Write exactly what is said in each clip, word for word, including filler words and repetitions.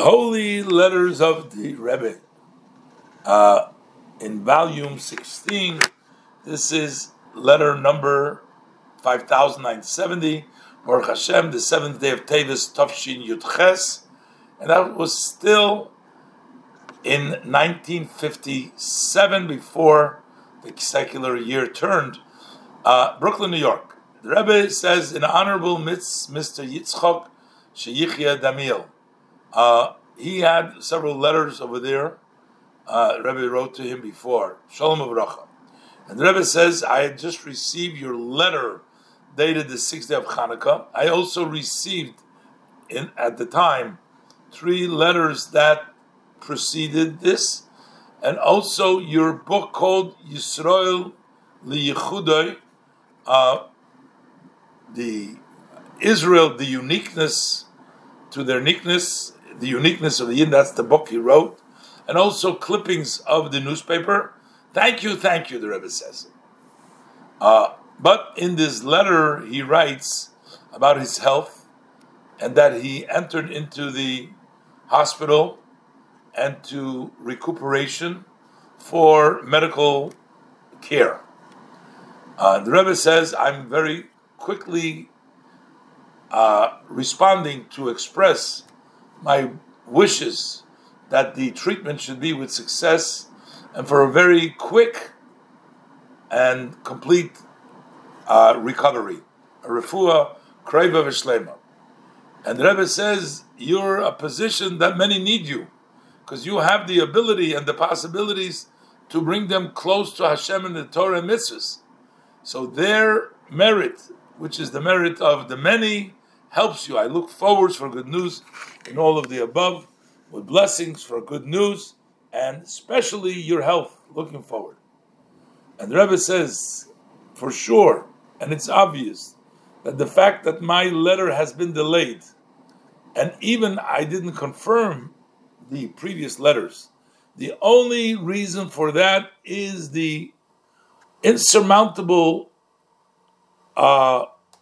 Holy Letters of the Rebbe, uh, in volume sixteen. This is letter number five thousand nine hundred seventy. Baruch Hashem, the seventh day of Tevis, Tafshin Yudches, and that was still in nineteen fifty-seven, before the secular year turned. Uh, Brooklyn, New York. The Rebbe says, in honorable mitz, Mister Yitzchok Sheyichya Damiel. Uh, he had several letters over there. Uh, the Rebbe wrote to him before. Shalom Avracha. And the Rebbe says, I had just received your letter dated the sixth day of Hanukkah. I also received, in at the time, three letters that preceded this, and also your book called Yisrael Liyichudoi, uh, the Israel, the uniqueness to their uniqueness, the uniqueness of the Yidden. That's the book he wrote, and also clippings of the newspaper. Thank you, thank you, the Rebbe says. Uh, but in this letter, he writes about his health, and that he entered into the hospital and to recuperation for medical care. Uh, the Rebbe says, I'm very quickly uh, responding to express my wishes that the treatment should be with success and for a very quick and complete uh, recovery. A refuah kreva v'shlema. And the Rebbe says, you're a position that many need you, because you have the ability and the possibilities to bring them close to Hashem and the Torah and mitzvahs. So their merit, which is the merit of the many, helps you. I look forward for good news in all of the above, with blessings for good news, and especially your health, looking forward. And the Rebbe says, for sure, and it's obvious, that the fact that my letter has been delayed, and even I didn't confirm the previous letters, the only reason for that is the insurmountable uh,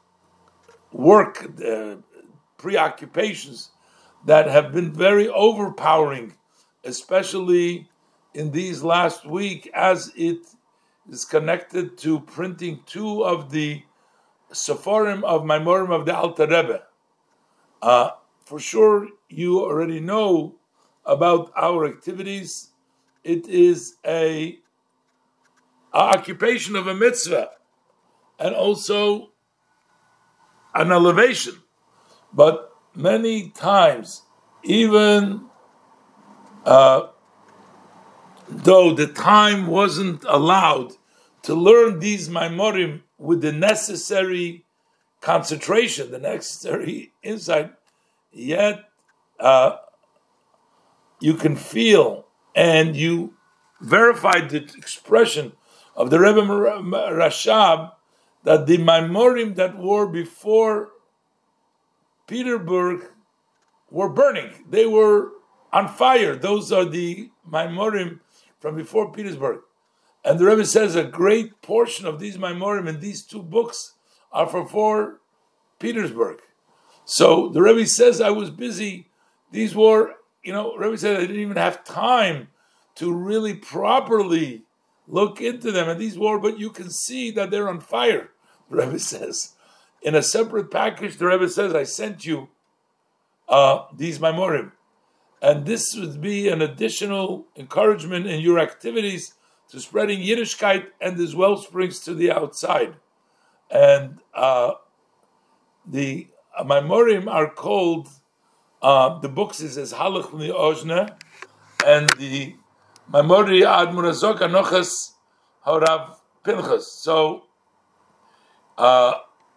work, uh, preoccupations that have been very overpowering, especially in these last week, as it is connected to printing two of the Seforim of Maimorim of the Alter Rebbe. Uh, for sure, you already know about our activities. It is a, a occupation of a mitzvah, and also an elevation. But many times, even uh, though the time wasn't allowed to learn these Maimorim with the necessary concentration, the necessary insight, yet uh, you can feel and you verified the expression of the Rebbe Rashab that the Maimorim that were before Petersburg were burning. They were on fire. Those are the Maimorim from before Petersburg. And the Rebbe says a great portion of these Maimorim in these two books are from before Petersburg. So the Rebbe says, I was busy. These were, you know, Rebbe said I didn't even have time to really properly look into them. And these were, but you can see that they're on fire, the Rebbe says. In a separate package, the Rebbe says, I sent you uh, these Maimorim. And this would be an additional encouragement in your activities to spreading Yiddishkeit and as well springs to the outside. And uh, the uh, Maimorim are called, uh, the books is as Halach Ozne, and the Maimori Ad Murazok Anochas Horav Pinchas. So uh,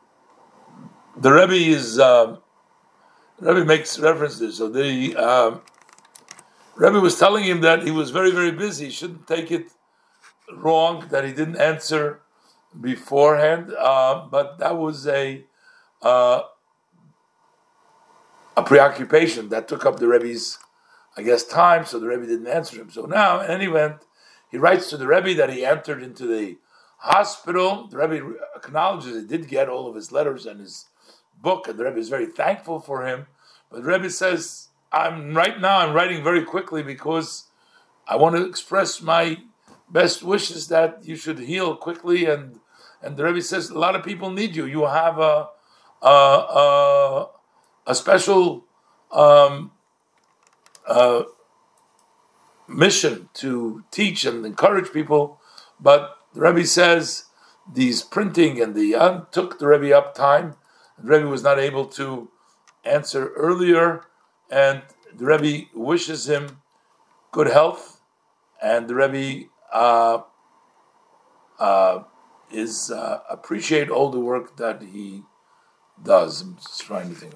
the Rebbe is, uh, the Rebbe makes reference to this. So the uh, Rebbe was telling him that he was very, very busy. He shouldn't take it wrong that he didn't answer beforehand, uh, but that was a uh, a preoccupation that took up the Rebbe's, I guess, time, so the Rebbe didn't answer him. So now, in any event, he writes to the Rebbe that he entered into the hospital. The Rebbe acknowledges he did get all of his letters and his book, and the Rebbe is very thankful for him. But the Rebbe says, I'm right now. I'm writing very quickly because I want to express my best wishes that you should heal quickly. And and the Rebbe says a lot of people need you. You have a a a, a special um, uh, mission to teach and encourage people. But the Rebbe says these printing and the uh, took the Rebbe up time. The Rebbe was not able to answer earlier, and the Rebbe wishes him good health, and the Rebbe uh, uh, is uh, appreciate all the work that he does. I'm just trying to think.